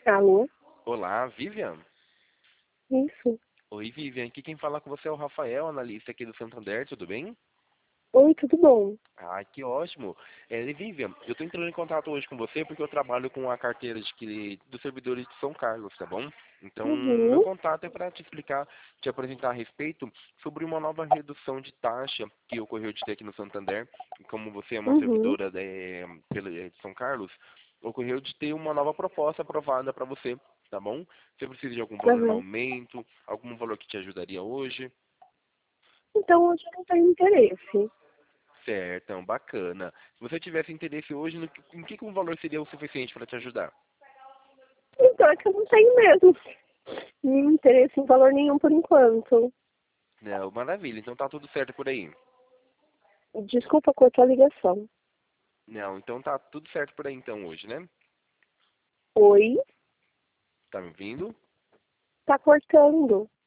Alô? Olá, Vivian. Isso. Oi, Vivian. Aqui quem fala com você é o Rafael, analista aqui do Santander, tudo bem? Oi, tudo bom? Ah, que ótimo. Vivian, eu estou entrando em contato hoje com você porque eu trabalho com a carteira dos servidores de São Carlos, tá bom? Então, meu Uhum, contato é para te explicar, te apresentar a respeito sobre uma nova redução de taxa que ocorreu de ter aqui no Santander. Como você é uma uhum, servidora de São Carlos, ocorreu de ter uma nova proposta aprovada para você, tá bom? Você precisa de algum valor no aham. aumento, algum valor que te ajudaria hoje? Então, hoje eu não tenho interesse. Certo, então, bacana. Se você tivesse interesse hoje, em que um valor seria o suficiente para te ajudar? Então, é que eu não tenho mesmo nenhum interesse em valor nenhum por enquanto. Não, maravilha, então tá tudo certo por aí. Desculpa cortar a ligação. Não, então tá tudo certo por aí então hoje, né? Oi? Tá me ouvindo? Tá cortando.